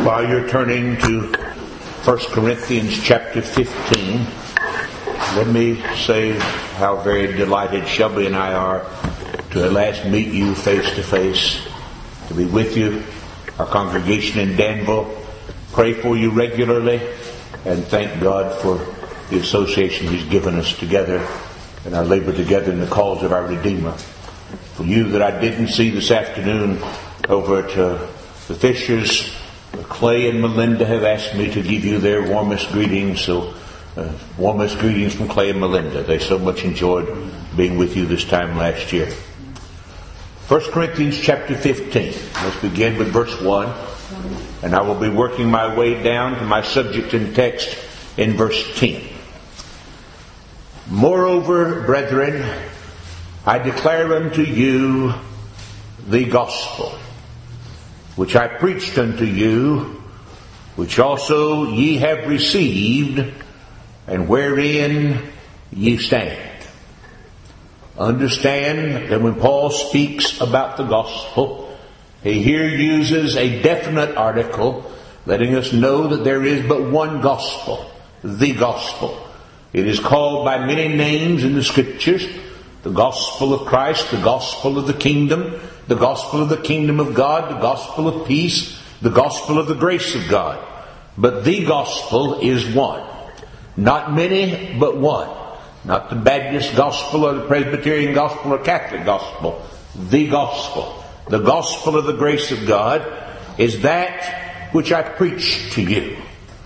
While you're turning to 1 Corinthians chapter 15, let me say how very delighted Shelby and I are to at last meet you face to face, to be with you, our congregation in Danville, pray for you regularly, and thank God for the association He's given us together and our labor together in the cause of our Redeemer. For you that I didn't see this afternoon over at the Fishers, Clay and Melinda have asked me to give you their warmest greetings. So, warmest greetings from Clay and Melinda. They so much enjoyed being with you this time last year. 1 Corinthians chapter 15. Let's begin with verse 1. And I will be working my way down to my subject and text in verse 10. Moreover, brethren, I declare unto you the gospel, which I preached unto you, which also ye have received, and wherein ye stand. Understand that when Paul speaks about the gospel, he here uses a definite article, letting us know that there is but one gospel, the gospel. It is called by many names in the Scriptures: the gospel of Christ, the gospel of the kingdom of God, the gospel of peace, the gospel of the grace of God. But the gospel is one. Not many, but one. Not the Baptist gospel or the Presbyterian gospel or Catholic gospel. The gospel of the grace of God is that which I preach to you.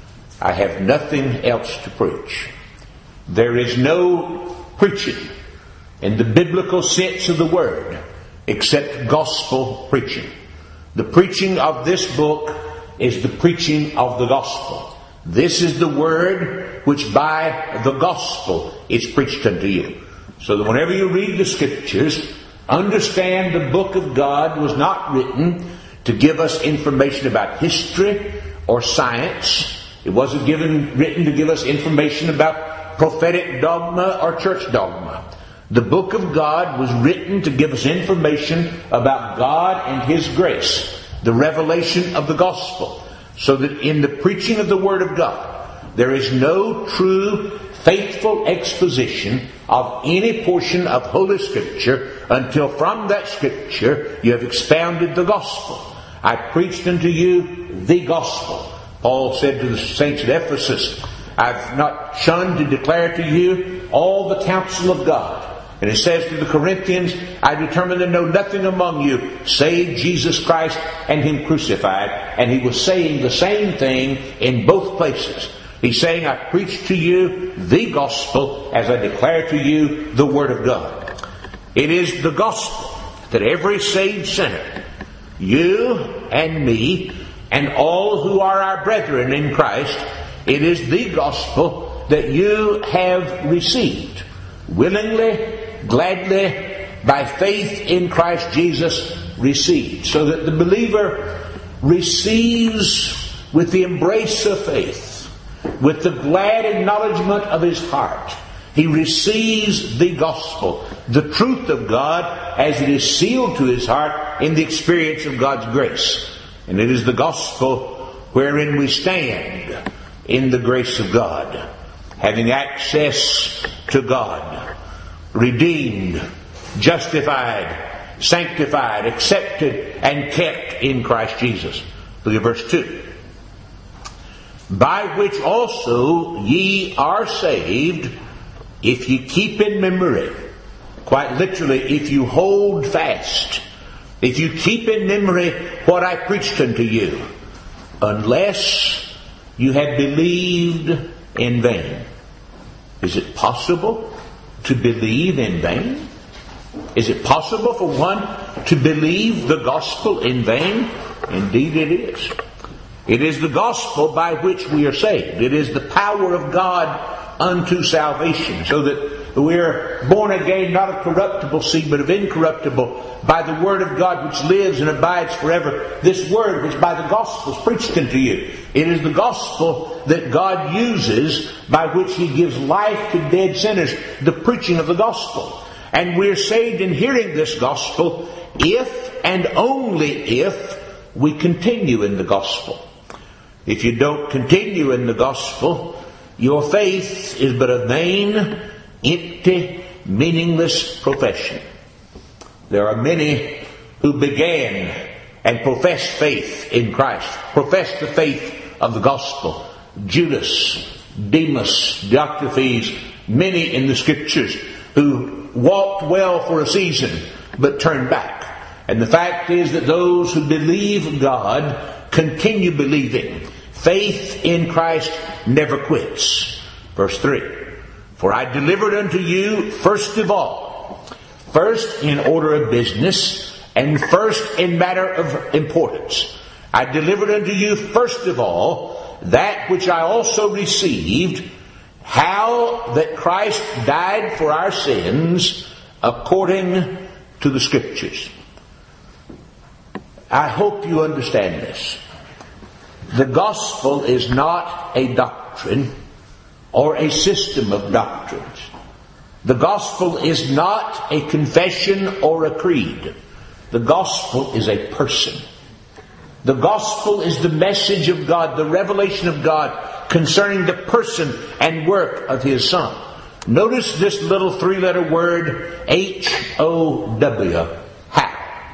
I have nothing else to preach. There is no preaching in the biblical sense of the word except gospel preaching. The preaching of this book is the preaching of the gospel. This is the word which by the gospel is preached unto you. So that whenever you read the Scriptures, understand the book of God was not written to give us information about history or science. It wasn't written to give us information about prophetic dogma or church dogma. The book of God was written to give us information about God and His grace, the revelation of the gospel, so that in the preaching of the Word of God, there is no true, faithful exposition of any portion of Holy Scripture until from that Scripture you have expounded the gospel. I preached unto you the gospel. Paul said to the saints at Ephesus, I've not shunned to declare to you all the counsel of God. And it says to the Corinthians, I determined to know nothing among you save Jesus Christ and Him crucified. And he was saying the same thing in both places. He's saying, I preach to you the gospel as I declare to you the Word of God. It is the gospel that every saved sinner, you and me, and all who are our brethren in Christ, it is the gospel that you have received willingly, gladly, by faith in Christ Jesus, received. So that the believer receives with the embrace of faith, with the glad acknowledgement of his heart. He receives the gospel, the truth of God, as it is sealed to his heart in the experience of God's grace. And it is the gospel wherein we stand in the grace of God, having access to God, redeemed, justified, sanctified, accepted, and kept in Christ Jesus. Look at verse 2. By which also ye are saved, if ye keep in memory. Quite literally, if you hold fast. If you keep in memory what I preached unto you. Unless you have believed in vain. Is it possible to believe in vain? Is it possible for one to believe the gospel in vain? Indeed it is. It is the gospel by which we are saved. It is the power of God unto salvation, so that we are born again not of corruptible seed but of incorruptible, by the word of God which lives and abides forever. This word which by the gospel is preached unto you. It is the gospel that God uses by which He gives life to dead sinners, the preaching of the gospel. And we're saved in hearing this gospel if and only if we continue in the gospel. If you don't continue in the gospel, your faith is but a vain, empty, meaningless profession. There are many who began and professed faith in Christ, professed the faith of the gospel. Judas, Demas, Diotrephes, many in the Scriptures who walked well for a season but turned back. And the fact is that those who believe God continue believing. Faith in Christ never quits. Verse 3. For I delivered unto you first of all, first in order of business, and first in matter of importance. I delivered unto you first of all that which I also received, how that Christ died for our sins according to the Scriptures. I hope you understand this. The gospel is not a doctrine or a system of doctrines. The gospel is not a confession or a creed. The gospel is a person. The gospel is the message of God, the revelation of God concerning the person and work of His Son. Notice this little three-letter word, H-O-W. How?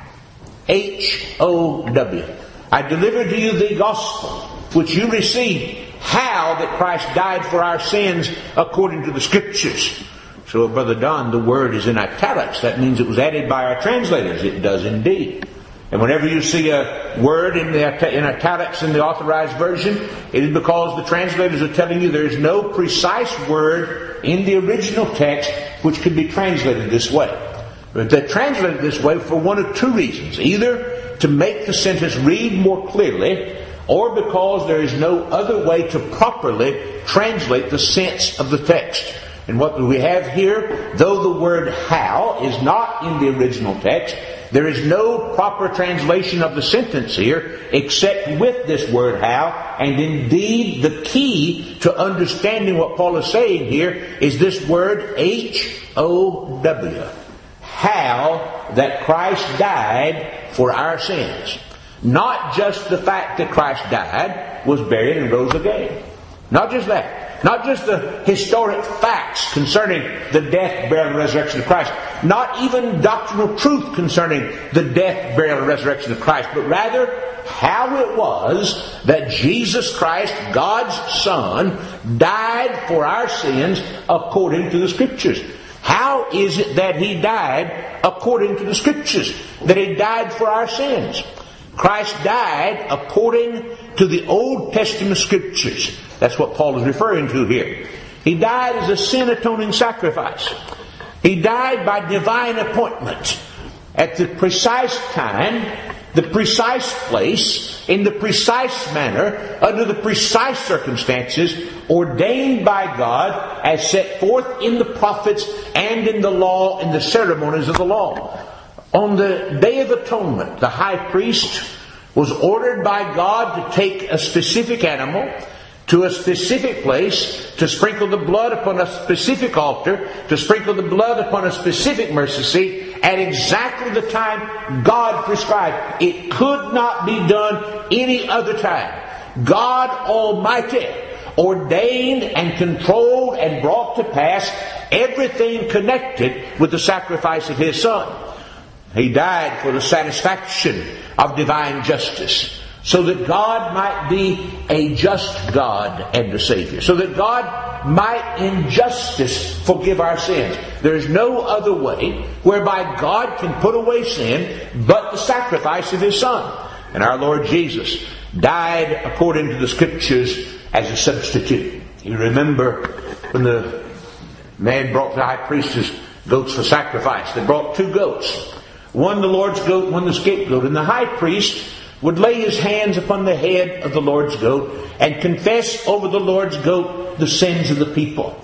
H-O-W. I delivered to you the gospel which you received, how that Christ died for our sins according to the Scriptures. So, Brother Don, the word is in italics. That means it was added by our translators. It does indeed. And whenever you see a word in italics in the Authorized Version, it is because the translators are telling you there is no precise word in the original text which could be translated this way. But they're translated this way for one of two reasons. Either to make the sentence read more clearly, or because there is no other way to properly translate the sense of the text. And what we have here, though the word how is not in the original text, there is no proper translation of the sentence here except with this word how. And indeed, the key to understanding what Paul is saying here is this word H-O-W. How that Christ died for our sins. Not just the fact that Christ died, was buried, and rose again. Not just that. Not just the historic facts concerning the death, burial, and resurrection of Christ. Not even doctrinal truth concerning the death, burial, and resurrection of Christ. But rather, how it was that Jesus Christ, God's Son, died for our sins according to the Scriptures. How is it that He died according to the Scriptures? That He died for our sins? Christ died according to the Old Testament Scriptures. That's what Paul is referring to here. He died as a sin-atoning sacrifice. He died by divine appointment at the precise time, the precise place, in the precise manner, under the precise circumstances, ordained by God as set forth in the prophets and in the law, in the ceremonies of the law. On the Day of Atonement, the high priest was ordered by God to take a specific animal to a specific place, to sprinkle the blood upon a specific altar, to sprinkle the blood upon a specific mercy seat, at exactly the time God prescribed. It could not be done any other time. God Almighty ordained and controlled and brought to pass everything connected with the sacrifice of His Son. He died for the satisfaction of divine justice, so that God might be a just God and a Savior, so that God might in justice forgive our sins. There is no other way whereby God can put away sin but the sacrifice of His Son. And our Lord Jesus died according to the Scriptures as a substitute. You remember when the man brought the high priest's goats for sacrifice. They brought two goats. One the Lord's goat, one the scapegoat. And the high priest would lay his hands upon the head of the Lord's goat and confess over the Lord's goat the sins of the people,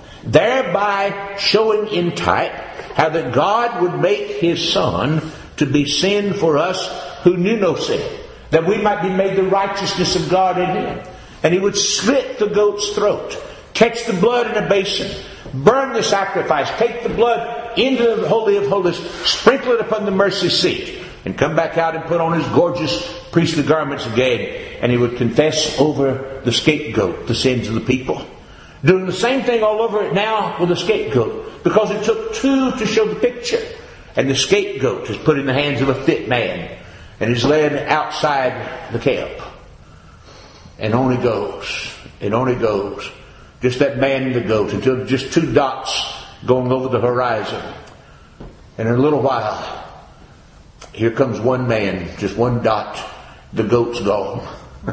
thereby showing in type how that God would make His Son to be sin for us who knew no sin, that we might be made the righteousness of God in Him. And He would slit the goat's throat, catch the blood in a basin, burn the sacrifice, take the blood into the Holy of Holies, sprinkle it upon the mercy seat, and come back out and put on his gorgeous priestly garments again, and he would confess over the scapegoat the sins of the people. Doing the same thing all over now with the scapegoat, because it took two to show the picture. And the scapegoat is put in the hands of a fit man and is led outside the camp. And on he goes. And on he goes. Just that man and the goat, until just two dots going over the horizon. And in a little while, here comes one man, just one dot. The goat's gone.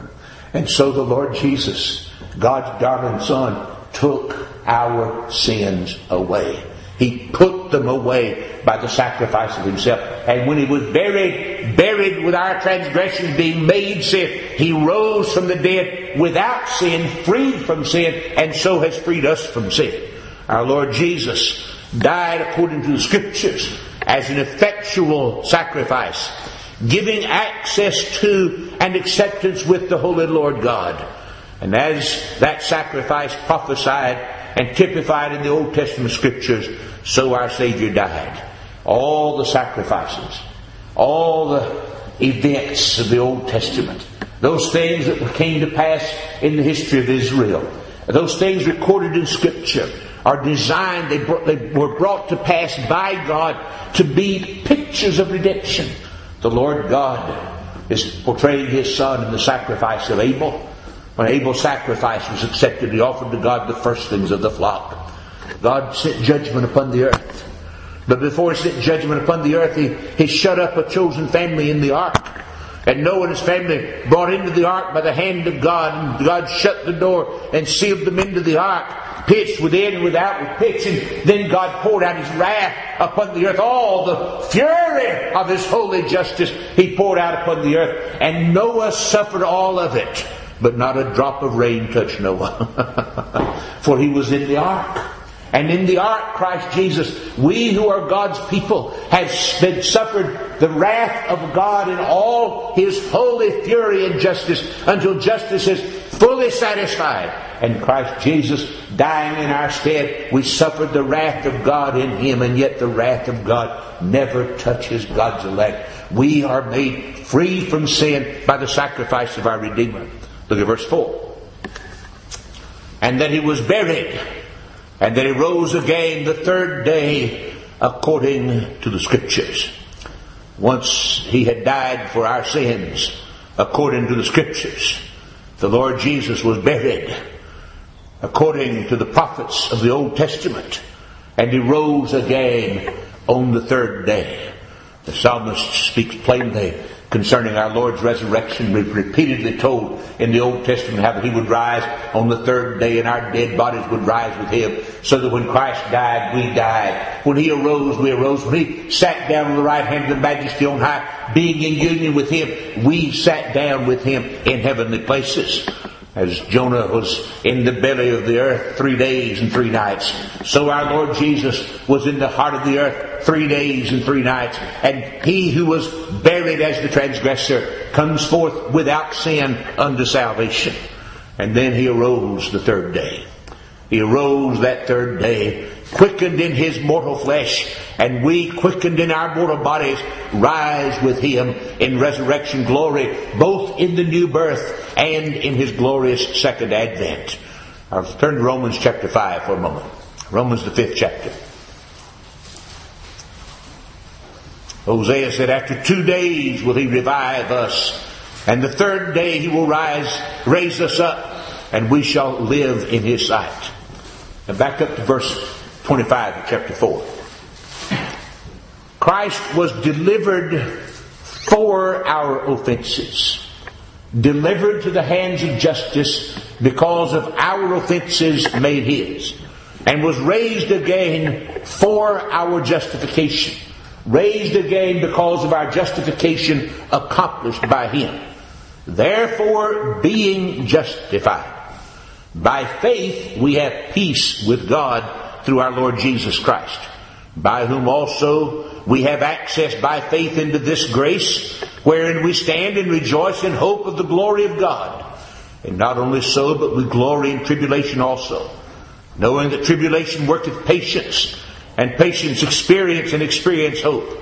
And so the Lord Jesus, God's darling Son, took our sins away. He put them away by the sacrifice of himself. And when he was buried with our transgressions being made sin, he rose from the dead without sin, freed from sin, and so has freed us from sin. Our Lord Jesus died according to the Scriptures as an effectual sacrifice, giving access to and acceptance with the Holy Lord God. And as that sacrifice prophesied and typified in the Old Testament Scriptures, so our Savior died. All the sacrifices, all the events of the Old Testament, those things that came to pass in the history of Israel, those things recorded in Scripture, are designed, they were brought to pass by God to be pictures of redemption. The Lord God is portraying His Son in the sacrifice of Abel. When Abel's sacrifice was accepted, he offered to God the firstlings of the flock. God sent judgment upon the earth. But before He sent judgment upon the earth, He shut up a chosen family in the ark. And Noah and his family brought into the ark by the hand of God. And God shut the door and sealed them into the ark, pitched within and without with pitch. And then God poured out His wrath upon the earth. All the fury of His holy justice He poured out upon the earth. And Noah suffered all of it. But not a drop of rain touched Noah. For he was in the ark. And in the ark, Christ Jesus, we who are God's people have been suffered the wrath of God in all His holy fury and justice until justice is fully satisfied. And Christ Jesus dying in our stead, we suffered the wrath of God in Him, and yet the wrath of God never touches God's elect. We are made free from sin by the sacrifice of our Redeemer. Look at verse 4. And that He was buried, and that He rose again the third day according to the Scriptures. Once He had died for our sins according to the Scriptures, the Lord Jesus was buried according to the prophets of the Old Testament, and He rose again on the third day. The psalmist speaks plainly concerning our Lord's resurrection. We've repeatedly told in the Old Testament how that He would rise on the third day and our dead bodies would rise with Him, so that when Christ died, we died. When He arose, we arose. When He sat down on the right hand of the Majesty on high, being in union with Him, we sat down with Him in heavenly places. As Jonah was in the belly of the earth 3 days and 3 nights, so our Lord Jesus was in the heart of the earth 3 days and 3 nights. And He who was buried as the transgressor comes forth without sin unto salvation. And then He arose the third day. He arose that third day, quickened in His mortal flesh, and we, quickened in our mortal bodies, rise with Him in resurrection glory, both in the new birth and in His glorious second advent. I'll turn to Romans chapter 5 for a moment. Romans the 5th chapter. Hosea said, after 2 days will He revive us, and the third day He will raise us up, and we shall live in His sight. And back up to verse 25 of chapter 4. Christ was delivered for our offenses, delivered to the hands of justice because of our offenses made His, and was raised again for our justification, raised again because of our justification accomplished by Him. Therefore, being justified by faith, we have peace with God through our Lord Jesus Christ, by whom also we have access by faith into this grace, wherein we stand and rejoice in hope of the glory of God. And not only so, but we glory in tribulation also, knowing that tribulation worketh patience, and patience experience, and experience hope.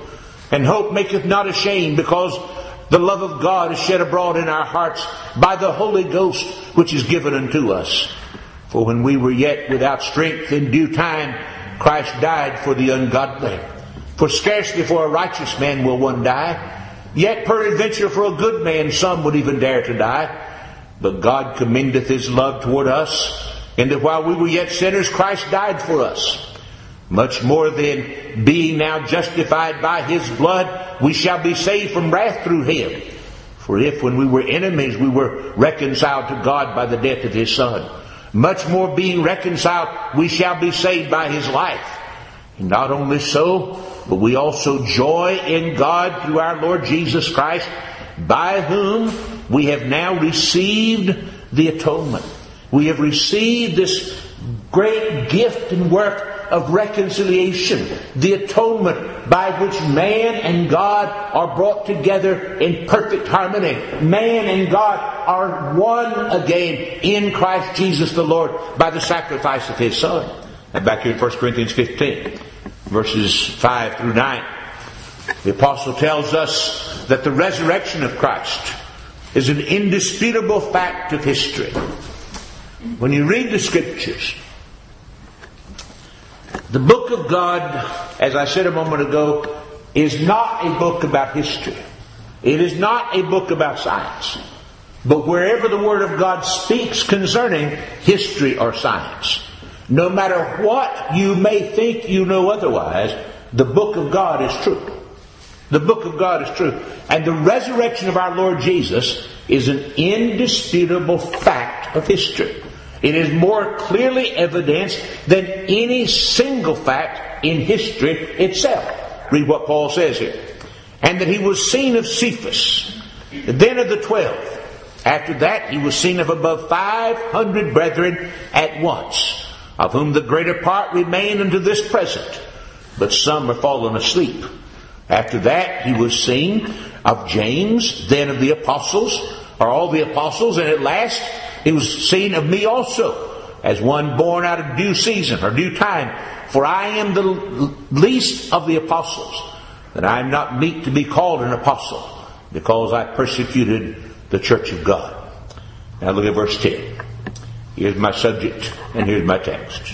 And hope maketh not ashamed, because the love of God is shed abroad in our hearts by the Holy Ghost, which is given unto us. For when we were yet without strength, in due time Christ died for the ungodly. For scarcely for a righteous man will one die, yet peradventure for a good man some would even dare to die. But God commendeth His love toward us, in that while we were yet sinners, Christ died for us. Much more then, being now justified by His blood, we shall be saved from wrath through Him. For if when we were enemies we were reconciled to God by the death of His Son, much more being reconciled we shall be saved by His life. And not only so, but we also joy in God through our Lord Jesus Christ, by whom we have now received the atonement. We have received this great gift and work of reconciliation, the atonement by which man and God are brought together in perfect harmony. Man and God are one again in Christ Jesus the Lord by the sacrifice of His Son. And back here in 1 Corinthians 15, verses 5 through 9, the apostle tells us that the resurrection of Christ is an indisputable fact of history. When you read the Scriptures, the book of God, as I said a moment ago, is not a book about history. It is not a book about science. But wherever the Word of God speaks concerning history or science, no matter what you may think you know otherwise, the book of God is true. The book of God is true. And the resurrection of our Lord Jesus is an indisputable fact of history. It is more clearly evidenced than any single fact in history itself. Read what Paul says here. And that He was seen of Cephas, then of the 12. After that He was seen of above 500 brethren at once, of whom the greater part remain unto this present, but some are fallen asleep. After that He was seen of James, then of the apostles, or all the apostles, and at last He was seen of me also, as one born out of due season or due time. For I am the least of the apostles, that I am not meet to be called an apostle, because I persecuted the church of God. Now look at verse 10. Here's my subject and here's my text.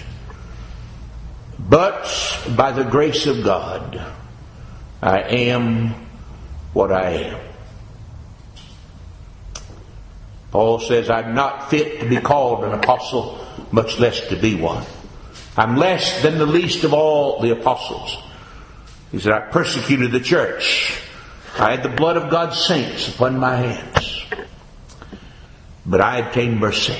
But by the grace of God, I am what I am. Paul says, I'm not fit to be called an apostle, much less to be one. I'm less than the least of all the apostles. He said, I persecuted the church. I had the blood of God's saints upon my hands. But I obtained mercy.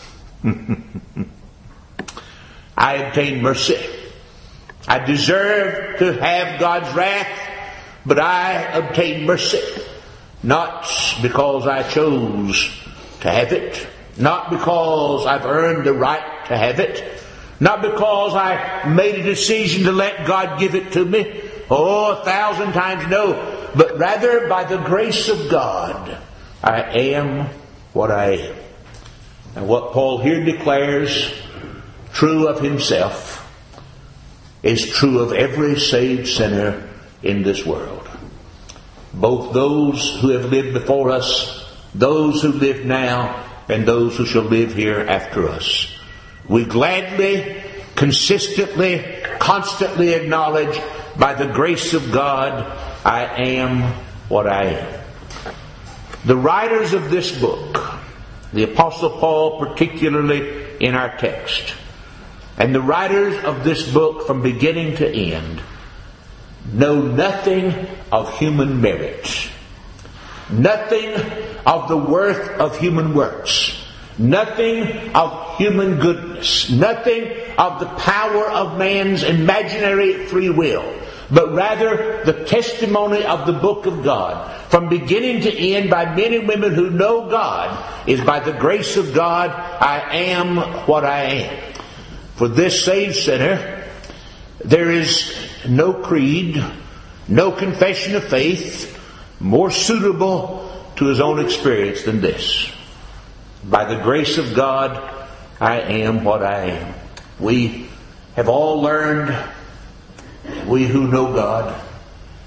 I obtained mercy. I deserved to have God's wrath, but I obtained mercy. Not because I chose to have it, not because I've earned the right to have it, not because I made a decision to let God give it to me. Oh, 1,000 times no. But rather by the grace of God, I am what I am. And what Paul here declares true of himself is true of every saved sinner in this world. Both those who have lived before us, those who live now, and those who shall live here after us. We gladly, consistently, constantly acknowledge, by the grace of God, I am what I am. The writers of this book, the Apostle Paul particularly in our text, and the writers of this book from beginning to end, know nothing of human merit, nothing of the worth of human works, nothing of human goodness, nothing of the power of man's imaginary free will, but rather the testimony of the book of God from beginning to end by men and women who know God is by the grace of God, I am what I am. For this saved sinner, there is no creed, no confession of faith more suitable to his own experience than this. By the grace of God, I am what I am. We have all learned, we who know God,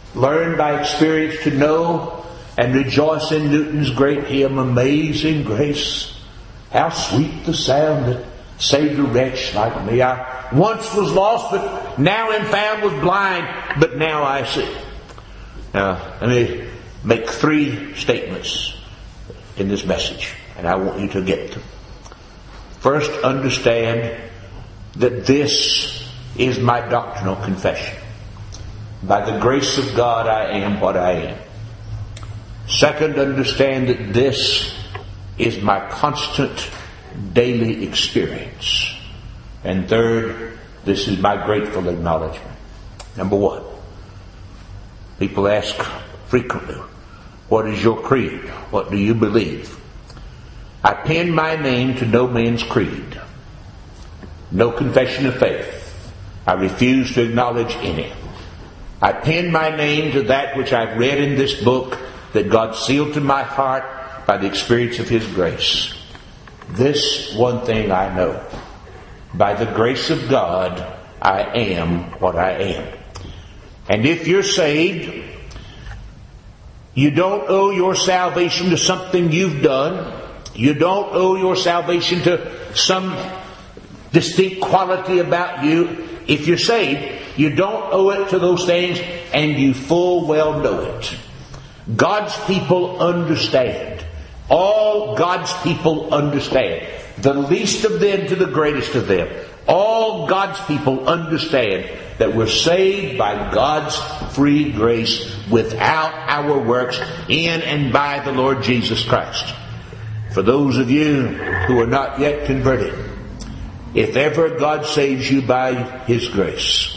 learned by experience to know and rejoice in Newton's great hymn, Amazing Grace. How sweet the sound that saved a wretch like me. I once was lost, but now am found, was blind, but now I see. Now, let me make 3 statements in this message, and I want you to get them. First, understand that this is my doctrinal confession. By the grace of God, I am what I am. Second, understand that this is my constant daily experience. And third, this is my grateful acknowledgement. Number 1, people ask frequently, what is your creed? What do you believe? I pen my name to no man's creed. No confession of faith. I refuse to acknowledge any. I pen my name to that which I've read in this book that God sealed to my heart by the experience of His grace. This one thing I know. By the grace of God, I am what I am. And if you're saved, you don't owe your salvation to something you've done. You don't owe your salvation to some distinct quality about you. If you're saved, you don't owe it to those things, and you full well know it. God's people understand. All God's people understand. The least of them to the greatest of them. All God's people understand that we're saved by God's free grace without our works in and by the Lord Jesus Christ. For those of you who are not yet converted, if ever God saves you by His grace,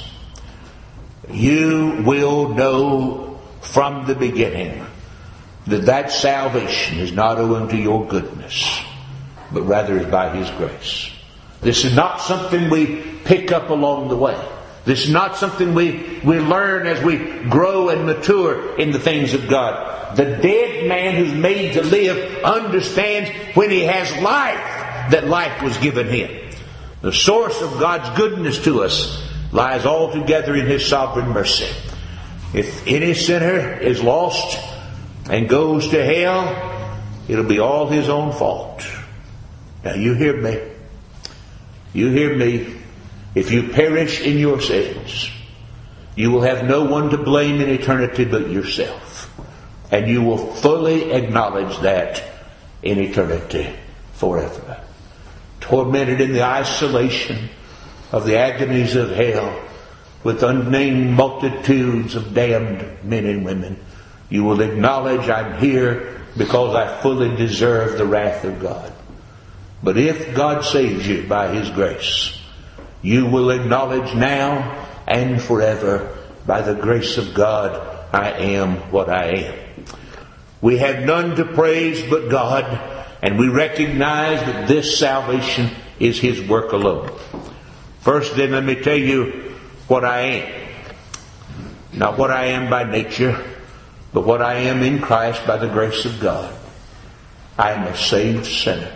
you will know from the beginning that salvation is not owing to your goodness, but rather is by His grace. This is not something we pick up along the way. This is not something we learn as we grow and mature in the things of God. The dead man who's made to live understands when he has life that life was given him. The source of God's goodness to us lies altogether in His sovereign mercy. If any sinner is lost and goes to hell, it'll be all his own fault. Now you hear me. You hear me. If you perish in your sins, you will have no one to blame in eternity but yourself. And you will fully acknowledge that in eternity forever. Tormented in the isolation of the agonies of hell with unnamed multitudes of damned men and women, you will acknowledge I'm here because I fully deserve the wrath of God. But if God saves you by His grace, you will acknowledge now and forever, by the grace of God, I am what I am. We have none to praise but God, and we recognize that this salvation is His work alone. First then, let me tell you what I am. Not what I am by nature, but what I am in Christ by the grace of God. I am a saved sinner.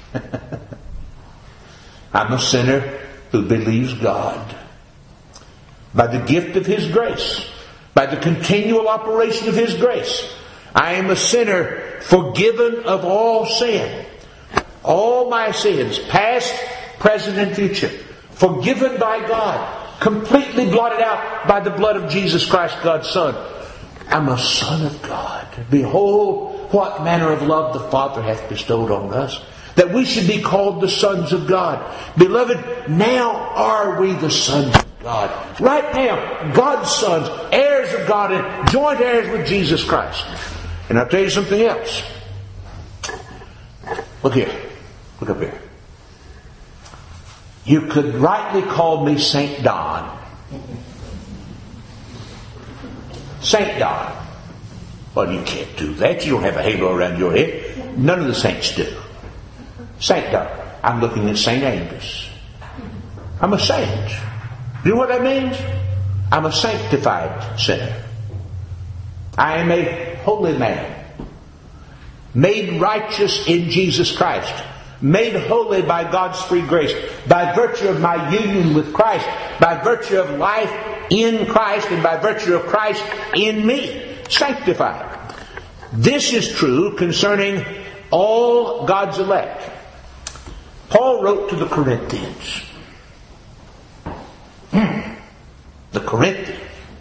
I'm a sinner who believes God. By the gift of His grace, by the continual operation of His grace, I am a sinner forgiven of all sin. All my sins, past, present, and future, forgiven by God, completely blotted out by the blood of Jesus Christ, God's Son. I'm a son of God. Behold, what manner of love the Father hath bestowed on us, that we should be called the sons of God. Beloved, now are we the sons of God. Right now, God's sons, heirs of God, and joint heirs with Jesus Christ. And I'll tell you something else. Look here. Look up here. You could rightly call me St. Don. St. Don. Well, you can't do that. You don't have a halo around your head. None of the saints do. St. Don. I'm looking at St. Angus. I'm a saint. You know what that means? I'm a sanctified sinner. I am a holy man. Made righteous in Jesus Christ. Made holy by God's free grace. By virtue of my union with Christ. By virtue of life in Christ and by virtue of Christ in me. Sanctified. This is true concerning all God's elect. Paul wrote to the Corinthians. The Corinthians.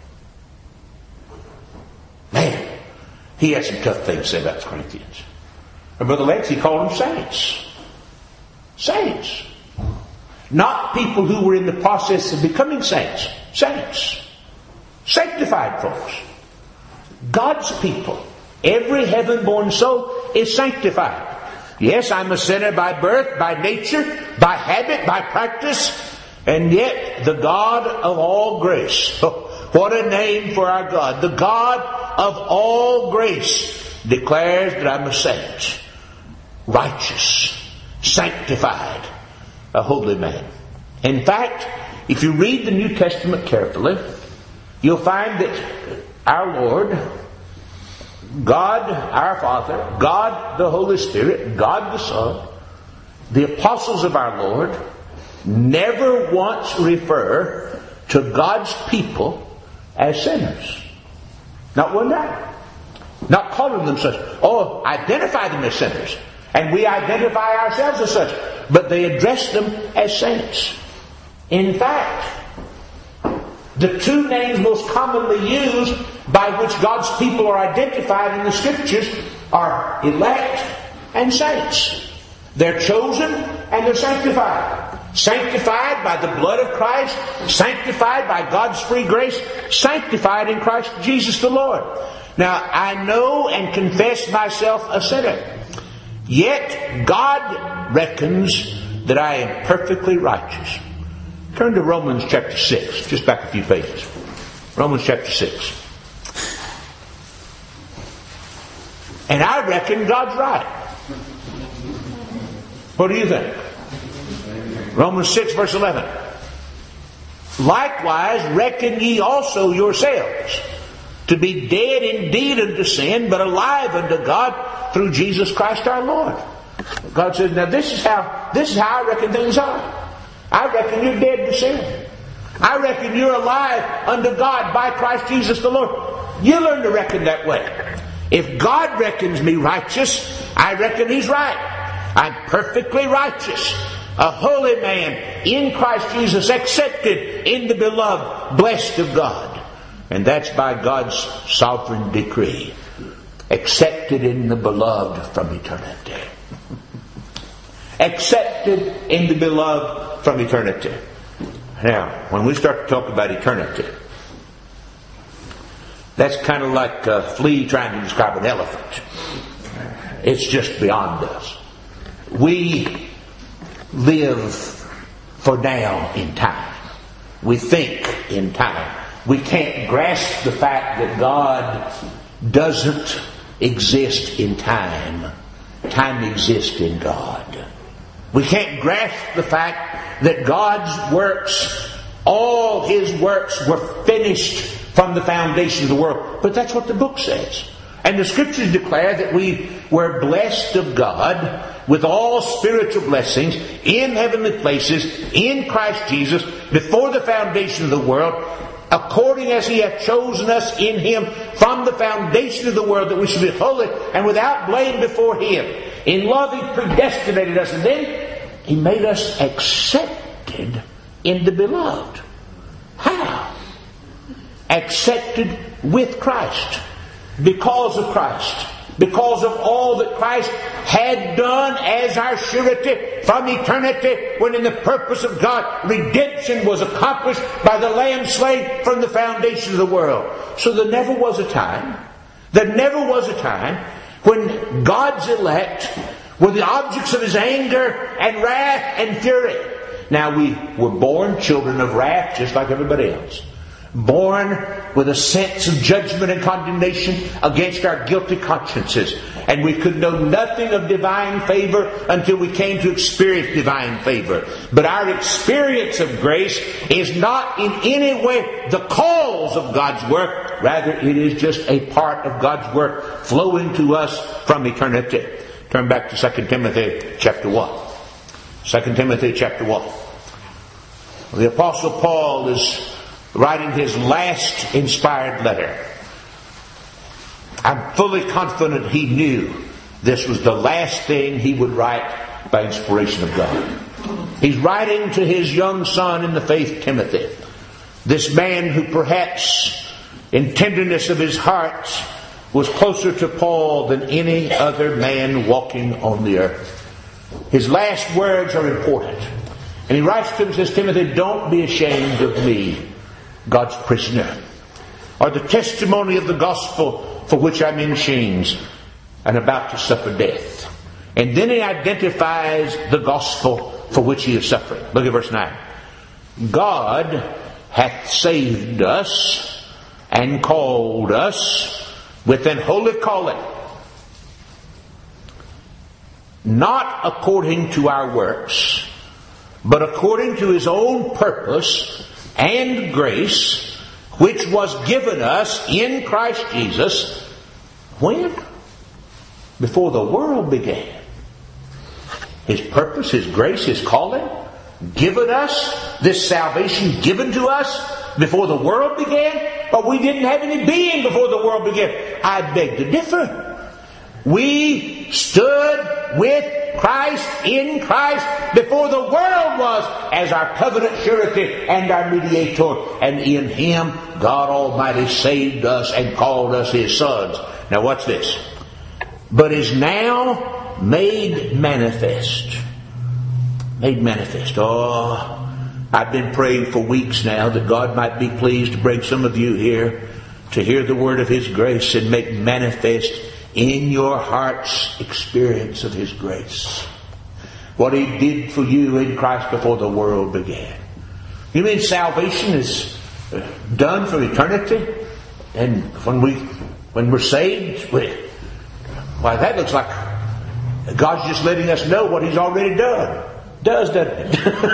Man, he had some tough things to say about the Corinthians. And Brother Lex, he called them saints. Saints. Not people who were in the process of becoming saints. Saints. Sanctified folks. God's people. Every heaven-born soul is sanctified. Yes, I'm a sinner by birth, by nature, by habit, by practice, and yet the God of all grace. Oh, what a name for our God. The God of all grace declares that I'm a saint, righteous, sanctified, a holy man. In fact, if you read the New Testament carefully, you'll find that our Lord, God our Father, God the Holy Spirit, God the Son, the apostles of our Lord, never once refer to God's people as sinners. Not one time. Not calling them such. Oh, identify them as sinners. And we identify ourselves as such. But they address them as saints. In fact, the two names most commonly used by which God's people are identified in the Scriptures are elect and saints. They're chosen and they're sanctified. Sanctified by the blood of Christ, sanctified by God's free grace, sanctified in Christ Jesus the Lord. Now, I know and confess myself a sinner. Yet, God reckons that I am perfectly righteous. Turn to Romans chapter 6, just back a few pages. Romans chapter 6. And I reckon God's right. What do you think? Romans 6 verse 11. Likewise reckon ye also yourselves to be dead indeed unto sin, but alive unto God through Jesus Christ our Lord. God says, now this is how I reckon things are. I reckon you're dead to sin. I reckon you're alive unto God by Christ Jesus the Lord. You learn to reckon that way. If God reckons me righteous, I reckon He's right. I'm perfectly righteous. A holy man in Christ Jesus, accepted in the beloved, blessed of God. And that's by God's sovereign decree. Accepted in the beloved from eternity. Accepted in the beloved from eternity. Now, when we start to talk about eternity, that's kind of like a flea trying to describe an elephant. It's just beyond us. We live for now in time. We think in time. We can't grasp the fact that God doesn't exist in time. Time exists in God. We can't grasp the fact that God's works, all His works were finished from the foundation of the world. But that's what the book says. And the Scriptures declare that we were blessed of God with all spiritual blessings in heavenly places in Christ Jesus before the foundation of the world, according as He hath chosen us in Him from the foundation of the world, that we should be holy and without blame before Him. In love He predestinated us, and then He made us accepted in the beloved. How? Accepted with Christ. Because of Christ. Because of all that Christ had done as our surety from eternity, when in the purpose of God, redemption was accomplished by the Lamb slain from the foundation of the world. So there never was a time when God's elect were the objects of His anger and wrath and fury. Now, we were born children of wrath just like everybody else. Born with a sense of judgment and condemnation against our guilty consciences. And we could know nothing of divine favor until we came to experience divine favor. But our experience of grace is not in any way the cause of God's work. Rather, it is just a part of God's work flowing to us from eternity. Turn back to 2 Timothy chapter 1. 2 Timothy chapter 1. The Apostle Paul is writing his last inspired letter. I'm fully confident he knew this was the last thing he would write by inspiration of God. He's writing to his young son in the faith, Timothy. This man who perhaps in tenderness of his heart was closer to Paul than any other man walking on the earth. His last words are important. And he writes to him and says, Timothy, don't be ashamed of me, God's prisoner, or the testimony of the gospel for which I'm in chains and about to suffer death. And then he identifies the gospel for which he is suffering. Look at verse 9. God hath saved us and called us with an holy calling, not according to our works, but according to his own purpose and grace, which was given us in Christ Jesus. When? Before the world began. His purpose, his grace, his calling, given us, this salvation given to us before the world began, but we didn't have any being before the world began. I beg to differ. We stood with Christ in Christ before the world was as our covenant surety and our mediator. And in him, God Almighty saved us and called us his sons. Now watch this. But is now made manifest. Made manifest. Oh, I've been praying for weeks now that God might be pleased to bring some of you here to hear the word of his grace and make manifest in your heart's experience of his grace what he did for you in Christ before the world began. You mean salvation is done for eternity? And when we're saved, why, that looks like God's just letting us know what he's already done. Doesn't it?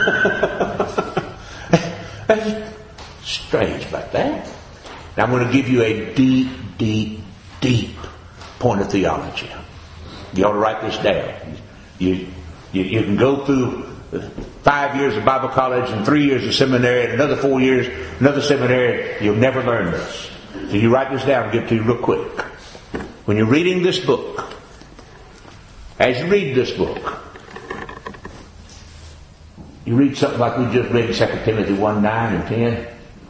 That's strange about that. Now I'm going to give you a deep point of theology. You ought to write this down. You can go through 5 years of Bible college and 3 years of seminary and another 4 years, another seminary. You'll never learn this. So you write this down and give it to you real quick. When you're reading this book, as you read this book, you read something like we just read in 2 Timothy 1, 9 and 10.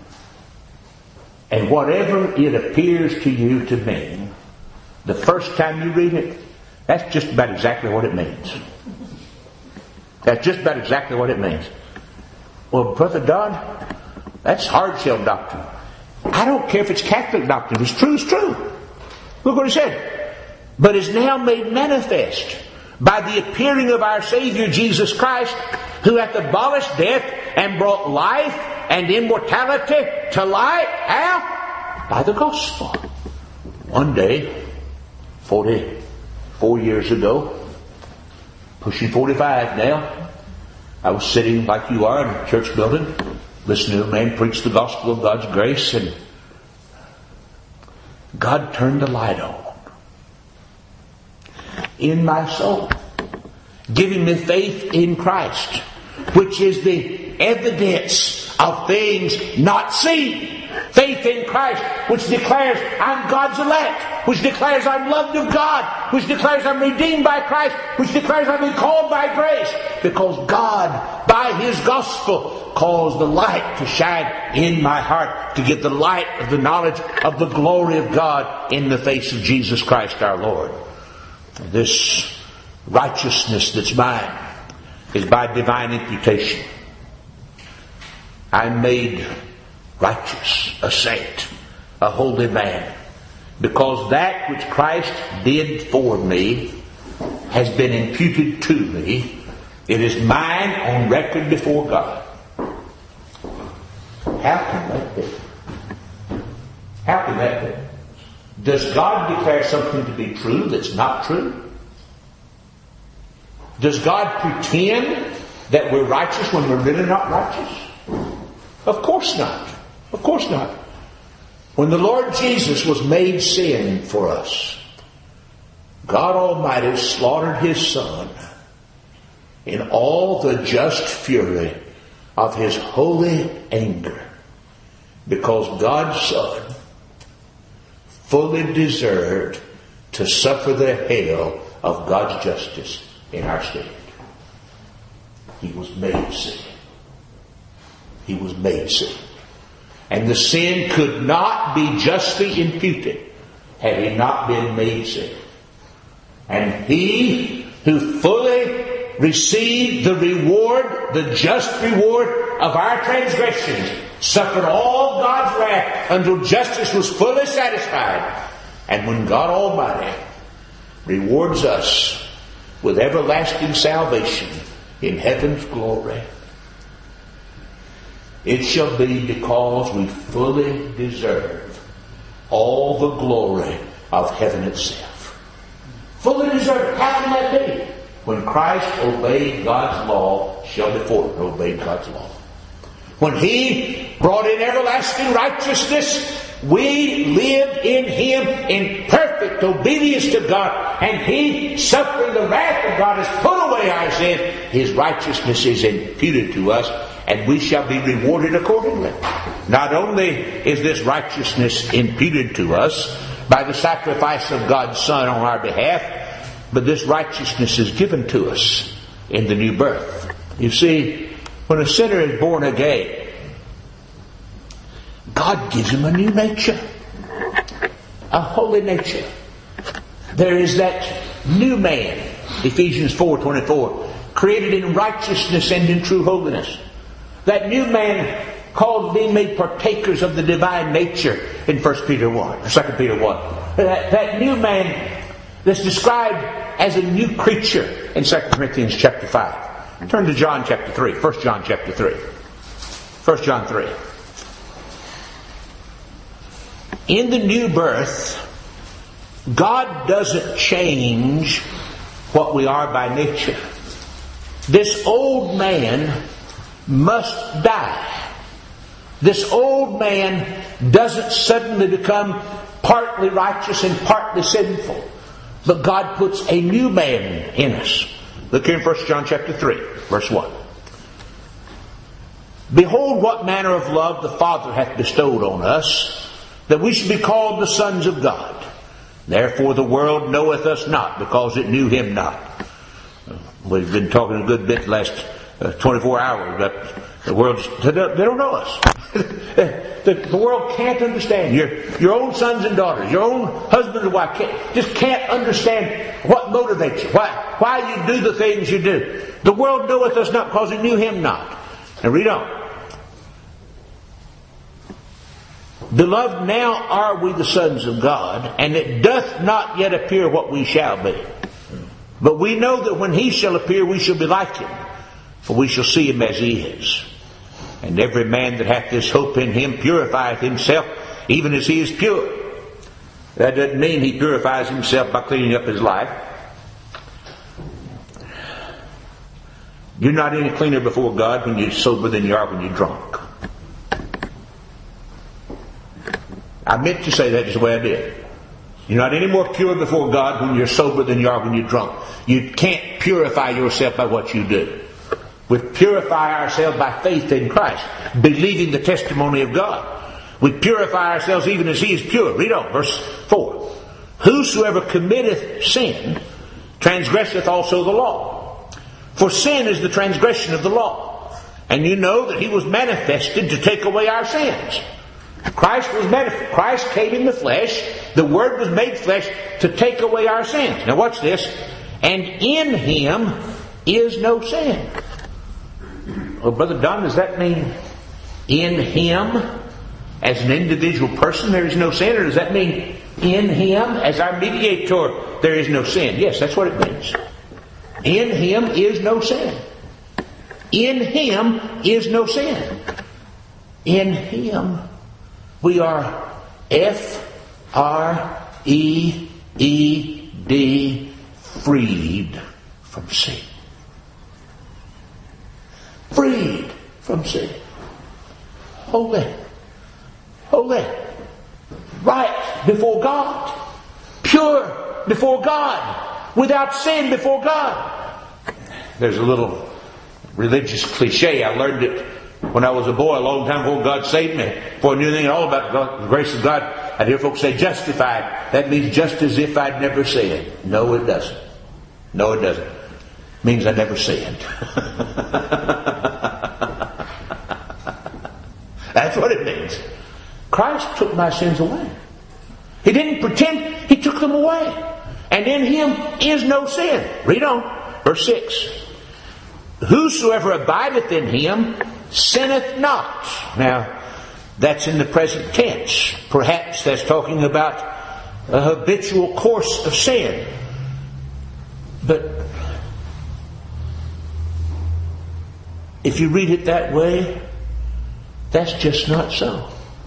And whatever it appears to you to mean, the first time you read it, that's just about exactly what it means. That's just about exactly what it means. Well, Brother Dodd, that's hard-shell doctrine. I don't care if it's Catholic doctrine. If it's true, it's true. Look what it said. But is now made manifest by the appearing of our Savior Jesus Christ, who hath abolished death and brought life and immortality to light. How? By the gospel. One day, 44 years ago, pushing 45 now, I was sitting like you are in a church building, listening to a man preach the gospel of God's grace, and God turned the light on in my soul, giving me faith in Christ, which is the evidence of things not seen. Faith in Christ, which declares I'm God's elect, which declares I'm loved of God, which declares I'm redeemed by Christ, which declares I've been called by grace, because God, by his gospel, caused the light to shine in my heart, to give the light of the knowledge of the glory of God in the face of Jesus Christ our Lord. This righteousness that's mine is by divine imputation. I'm made righteous, a saint, a holy man, because that which Christ did for me has been imputed to me. It is mine on record before God. How can that be? How can that be? Does God declare something to be true that's not true? Does God pretend that we're righteous when we're really not righteous? Of course not. Of course not. When the Lord Jesus was made sin for us, God Almighty slaughtered his Son in all the just fury of his holy anger. because God's Son fully deserved to suffer the hell of God's justice in our stead. He was made sin. He was made sin. And the sin could not be justly imputed had he not been made sin. And he who fully received the reward, the just reward of our transgressions, suffered all God's wrath until justice was fully satisfied. And when God Almighty rewards us with everlasting salvation in heaven's glory, it shall be because we fully deserve all the glory of heaven itself. Fully deserve. How can that be? When Christ obeyed God's law, shall before it obeyed God's law. When He brought in everlasting righteousness, we lived in Him in perfect obedience to God. And He, suffering the wrath of God, has put away our sin. His righteousness is imputed to us, and we shall be rewarded accordingly. Not only is this righteousness imputed to us by the sacrifice of God's Son on our behalf, but this righteousness is given to us in the new birth. You see, when a sinner is born again, God gives him a new nature, a holy nature. There is that new man, Ephesians 4:24, created in righteousness and in true holiness. That new man called being made partakers of the divine nature in 1 Peter 1, or 2 Peter 1. That new man that's described as a new creature in 2 Corinthians chapter 5. Turn to John chapter 3, 1 John chapter 3. 1 John 3. In the new birth, God doesn't change what we are by nature. This old man must die. This old man doesn't suddenly become partly righteous and partly sinful. But God puts a new man in us. Look here in 1 John chapter 3, verse 1. Behold what manner of love the Father hath bestowed on us, that we should be called the sons of God. Therefore the world knoweth us not, because it knew Him not. We've been talking a good bit the last 24 hours about the world. They don't know us. The world can't understand. Your own sons and daughters, your own husband and wife just can't understand what motivates you, why you do the things you do. The world knoweth us not, because it knew Him not. And read on. Beloved, now are we the sons of God, and it doth not yet appear what we shall be. But we know that when He shall appear, we shall be like Him, for we shall see Him as He is. And every man that hath this hope in Him purifieth himself, even as He is pure. That doesn't mean he purifies himself by cleaning up his life. You're not any cleaner before God when you're sober than you are when you're drunk. I meant to say that just the way I did. You're not any more pure before God when you're sober than you are when you're drunk. You can't purify yourself by what you do. We purify ourselves by faith in Christ, believing the testimony of God. We purify ourselves even as He is pure. Read on, verse 4. Whosoever committeth sin transgresseth also the law. For sin is the transgression of the law. And you know that He was manifested to take away our sins. Christ was manifested. Christ came in the flesh. The Word was made flesh to take away our sins. Now watch this. And in Him is no sin. Well, Brother Don, does that mean in Him as an individual person there is no sin? Or does that mean in Him as our mediator there is no sin? Yes, that's what it means. In Him is no sin. In Him is no sin. In Him we are F-R-E-E-D, freed from sin. Freed from sin. Holy. Holy. Right before God. Pure before God. Without sin before God. There's a little religious cliche. I learned it When I was a boy, a long time before God saved me, before I knew anything at all about the grace of God, I'd hear folks say justified. That means just as if I'd never sinned. No, it doesn't. No, it doesn't. It means I never sinned. That's what it means. Christ took my sins away. He didn't pretend. He took them away. And in Him is no sin. Read on. Verse 6. Whosoever abideth in Him sinneth not. Now, that's in the present tense. Perhaps that's talking about a habitual course of sin. But if you read it that way, that's just not so.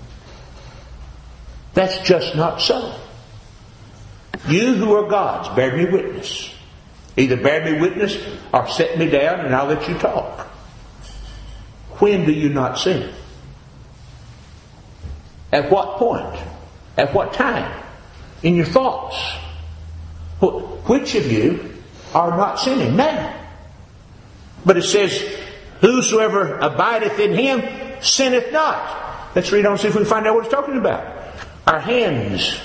That's just not so. You who are God's, bear me witness. Either bear me witness or set me down and I'll let you talk. When do you not sin? At what point? At what time? In your thoughts? Which of you are not sinning now? But it says, whosoever abideth in Him sinneth not. Let's read on and see if we can find out what it's talking about. Our hands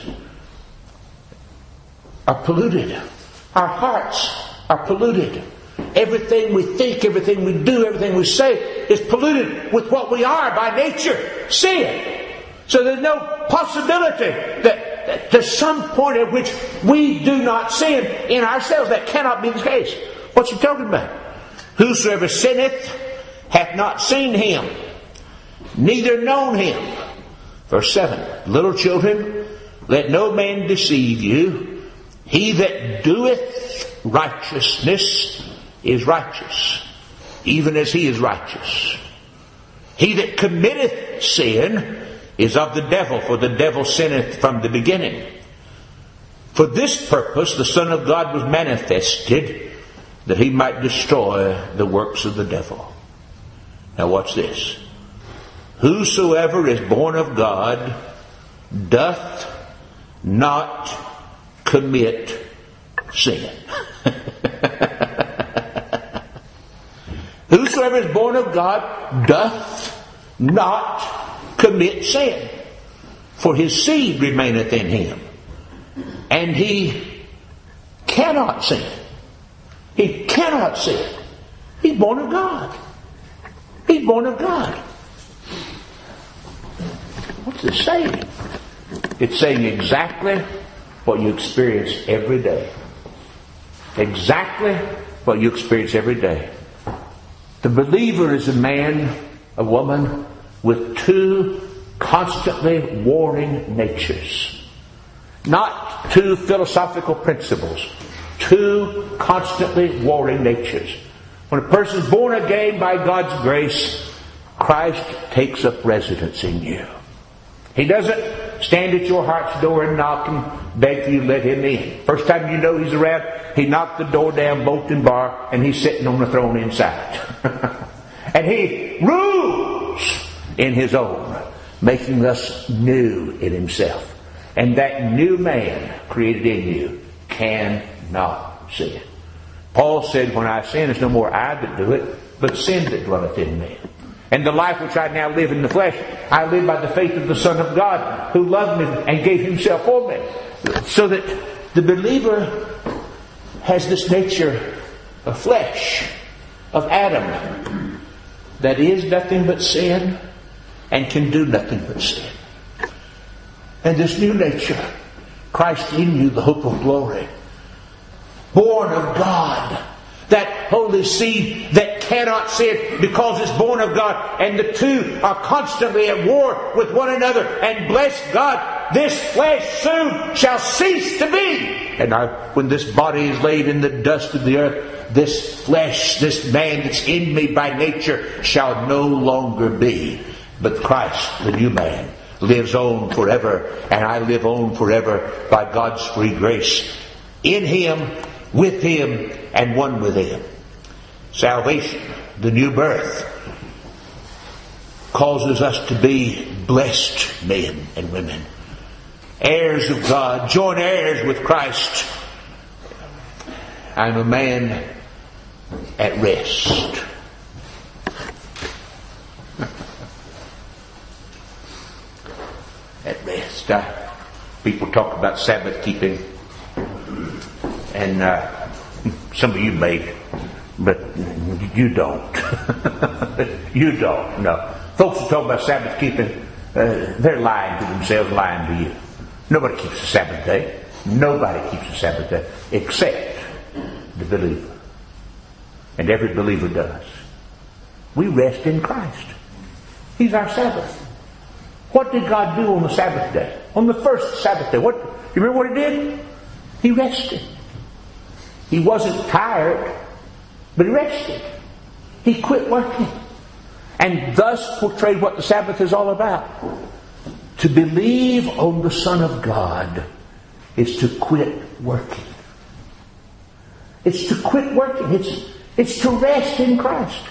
are polluted. Our hearts are polluted. Everything we think, everything we do, everything we say is polluted with what we are by nature, sin. So there's no possibility that there's some point at which we do not sin in ourselves. That cannot be the case. What's he talking about? Whosoever sinneth hath not seen Him, neither known Him. Verse 7. Little children, let no man deceive you. He that doeth righteousness is righteous, even as He is righteous. He that committeth sin is of the devil, for the devil sinneth from the beginning. For this purpose the Son of God was manifested, that He might destroy the works of the devil. Now watch this. Whosoever is born of God doth not commit sin. Whosoever is born of God doth not commit sin. For his seed remaineth in him, and he cannot sin. He cannot sin. He's born of God. He's born of God. What's it saying? It's saying exactly what you experience every day. Exactly what you experience every day. The believer is a man, a woman, with two constantly warring natures. Not two philosophical principles. Two constantly warring natures. When a person is born again by God's grace, Christ takes up residence in you. He doesn't stand at your heart's door and knock and beg for you to let Him in. First time you know He's around, He knocked the door down, bolt and bar, and He's sitting on the throne inside. And He rules in His own, making us new in Himself. And that new man created in you cannot sin. Paul said, when I sin, it's no more I that do it, but sin that dwelleth in me. And the life which I now live in the flesh, I live by the faith of the Son of God, who loved me and gave Himself for me. So that the believer has this nature of flesh, of Adam, that is nothing but sin and can do nothing but sin. And this new nature, Christ in you, the hope of glory, born of God, that holy seed that cannot sin because it's born of God, and the two are constantly at war with one another. And bless God, this flesh soon shall cease to be. And when this body is laid in the dust of the earth, this flesh, this man that's in me by nature, shall no longer be. But Christ, the new man, lives on forever, and I live on forever by God's free grace. In Him, with Him, and one with Him. Salvation, the new birth, causes us to be blessed men and women, heirs of God, joint heirs with Christ. I'm a man at rest. people talk about Sabbath keeping, and some of you may, but you don't. You don't. No, folks who talk about Sabbath keeping, they're lying to themselves, lying to you. Nobody keeps the Sabbath day. Nobody keeps the Sabbath day except the believer, and every believer does. We rest in Christ. He's our Sabbath. What did God do on the Sabbath day? On the first Sabbath day, you remember what He did? He rested. He wasn't tired, but He rested. He quit working. And thus portrayed what the Sabbath is all about. To believe on the Son of God is to quit working. It's to quit working. It's to rest in Christ.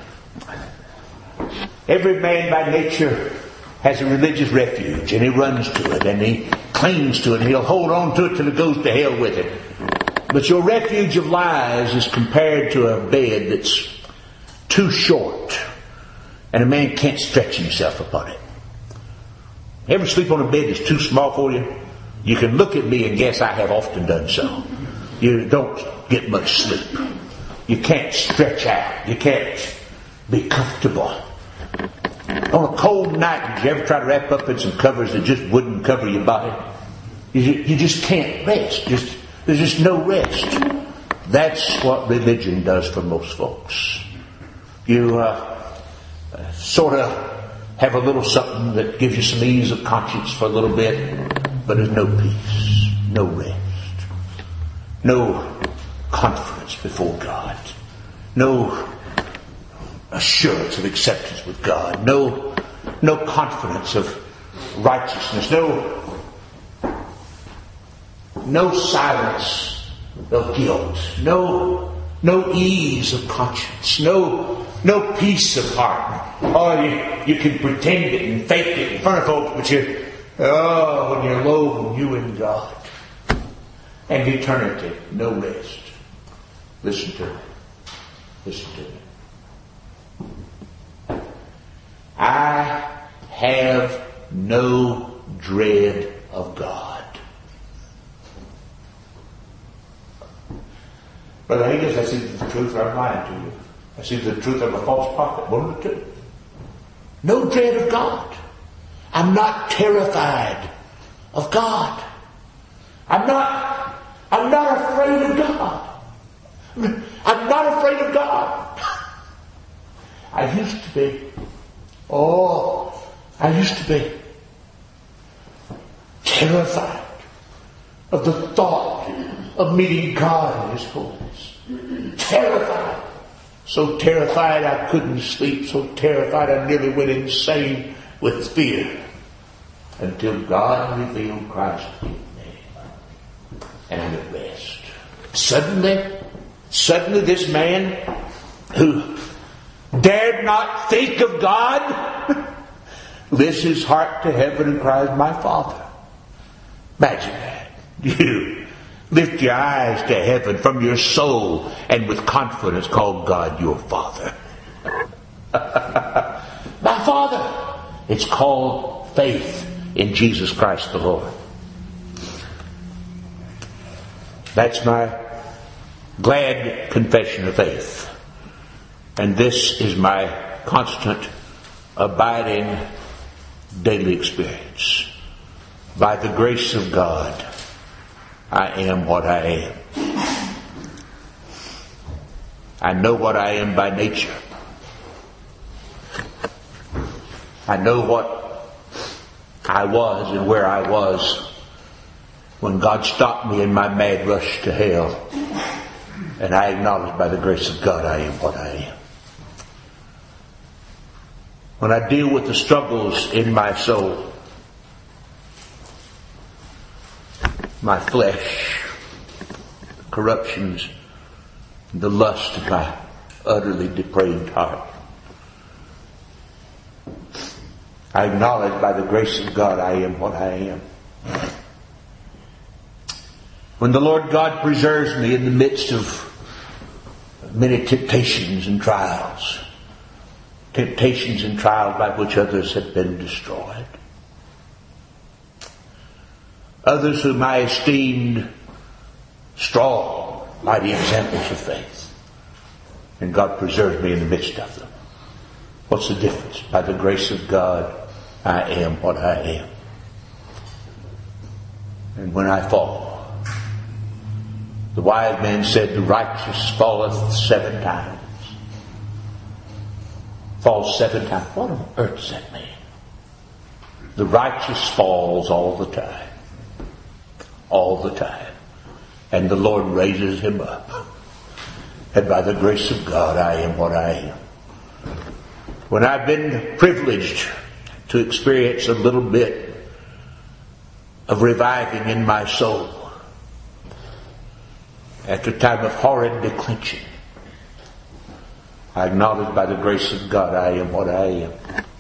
Every man by nature has a religious refuge, and he runs to it, and he clings to it, and he'll hold on to it till it goes to hell with it. But your refuge of lies is compared to a bed that's too short, and a man can't stretch himself upon it. Ever sleep on a bed that's too small for you? You can look at me and guess I have often done so. You don't get much sleep. You can't stretch out. You can't be comfortable. On a cold night, did you ever try to wrap up in some covers that just wouldn't cover your body? You just can't rest. There's just no rest. That's what religion does for most folks. You sort of have a little something that gives you some ease of conscience for a little bit, but there's no peace, no rest, no confidence before God, no assurance of acceptance with God, no confidence of righteousness, no silence of guilt, no ease of conscience, no peace of heart. Oh, you can pretend it and fake it in front of folks, but when you're alone, you and God. And eternity, no rest. Listen to me. Listen to me. I have no dread of God. Brother Higgins, I see the truth, or I'm lying to you. I see the truth of a false prophet. One of the two. No dread of God. I'm not terrified of God. I'm not afraid of God. I'm not afraid of God. I used to be. I used to be terrified of the thought of meeting God in His holiness. Terrified. So terrified I couldn't sleep. So terrified I nearly went insane with fear. Until God revealed Christ in me. And I'm at rest. Suddenly this man who dared not think of God lifts his heart to heaven and cries, "My Father." Imagine that. You lift your eyes to heaven from your soul and with confidence call God your Father. My Father. It's called faith in Jesus Christ the Lord. That's my glad confession of faith. And this is my constant, abiding, daily experience. By the grace of God, I am what I am. I know what I am by nature. I know what I was and where I was when God stopped me in my mad rush to hell. And I acknowledge by the grace of God I am what I am. When I deal with the struggles in my soul, my flesh, the corruptions, the lust of my utterly depraved heart, I acknowledge by the grace of God I am what I am. When the Lord God preserves me in the midst of many temptations and trials by which others have been destroyed, Others whom I esteemed strong, mighty examples of faith. And God preserved me in the midst of them. What's the difference? By the grace of God, I am what I am. And when I fall, the wise man said, the righteous falleth 7 times. Falls 7 times. What on earth does that mean? The righteous falls all the time. All the time. And the Lord raises him up. And by the grace of God, I am what I am. When I've been privileged to experience a little bit of reviving in my soul, after a time of horrid declension, I acknowledge by the grace of God, I am what I am.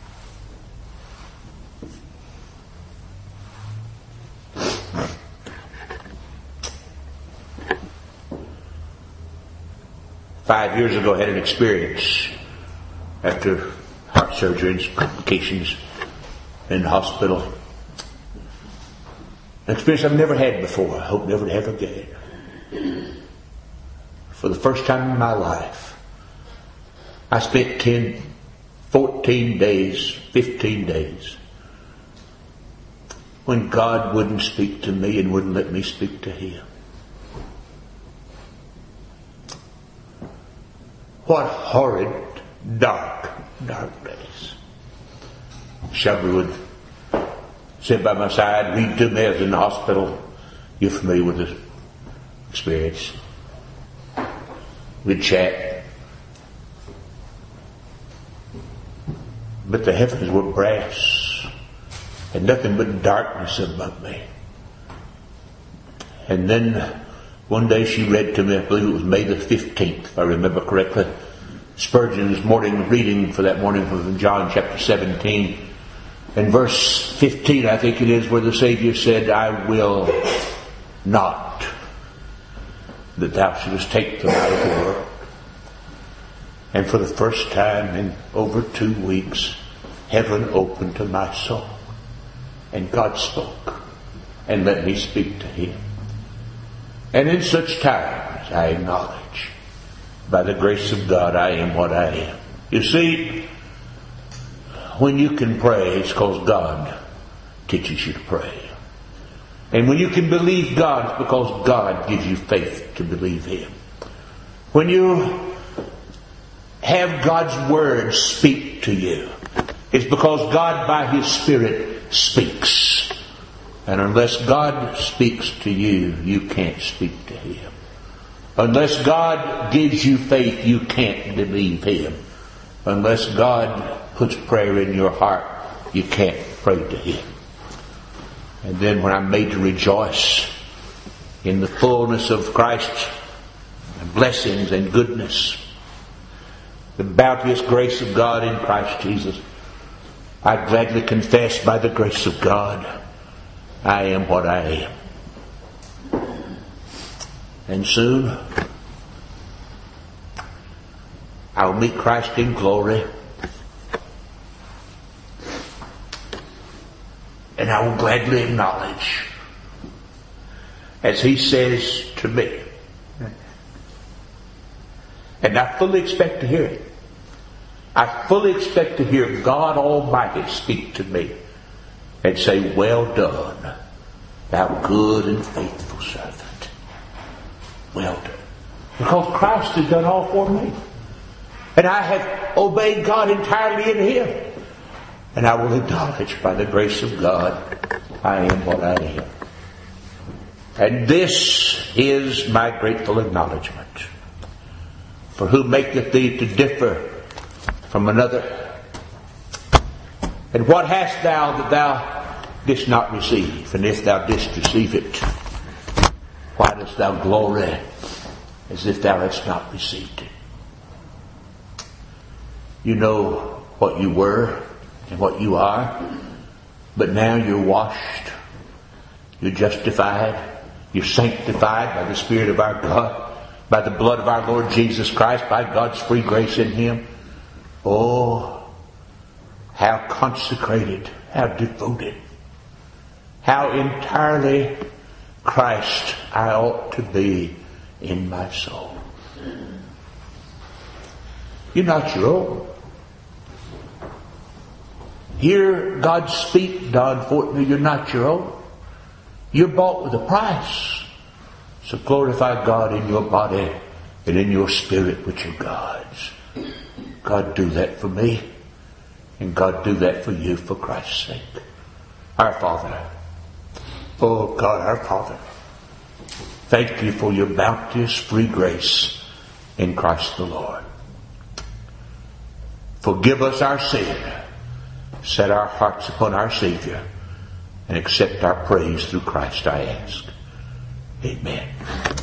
Five years ago, I had an experience after heart surgery and complications in the hospital. An experience I've never had before. I hope never to have again. For the first time in my life, I spent 10, 14 days, 15 days when God wouldn't speak to me and wouldn't let me speak to Him. What horrid, dark days. Shelby would sit by my side, read to me as in the hospital. You're familiar with this experience. We'd chat. But the heavens were brass and nothing but darkness above me. And then one day she read to me, I believe it was May the 15th, if I remember correctly, Spurgeon's morning reading for that morning from John chapter 17. And verse 15, I think it is, where the Savior said, I will not that thou shouldest take them out of the world. And for the first time in over 2 weeks, heaven opened to my soul. And God spoke and let me speak to Him. And in such times, I acknowledge, by the grace of God, I am what I am. You see, when you can pray, it's because God teaches you to pray. And when you can believe God, it's because God gives you faith to believe Him. When you have God's Word speak to you, it's because God by His Spirit speaks. And unless God speaks to you, you can't speak to Him. Unless God gives you faith, you can't believe Him. Unless God puts prayer in your heart, you can't pray to Him. And then when I'm made to rejoice in the fullness of Christ's blessings and goodness, the bounteous grace of God in Christ Jesus, I gladly confess by the grace of God, I am what I am. And soon, I will meet Christ in glory. And I will gladly acknowledge, as He says to me, and I fully expect to hear it. I fully expect to hear God Almighty speak to me and say, well done, thou good and faithful servant. Well done. Because Christ has done all for me. And I have obeyed God entirely in Him. And I will acknowledge by the grace of God, I am what I am. And this is my grateful acknowledgement. For who maketh thee to differ from another? And what hast thou that thou didst not receive? And if thou didst receive it, why dost thou glory as if thou hadst not received it? You know what you were and what you are, but now you're washed, you're justified, you're sanctified by the Spirit of our God, by the blood of our Lord Jesus Christ, by God's free grace in Him. Oh, how consecrated, how devoted, how entirely Christ I ought to be in my soul. You're not your own. Hear God speak, Don Fortney, you're not your own. You're bought with a price. So glorify God in your body and in your spirit, which are God's. God, do that for me. And God, do that for you for Christ's sake. Our Father. Oh God, our Father. Thank you for your bounteous free grace in Christ the Lord. Forgive us our sin. Set our hearts upon our Savior. And accept our praise through Christ, I ask. Amen.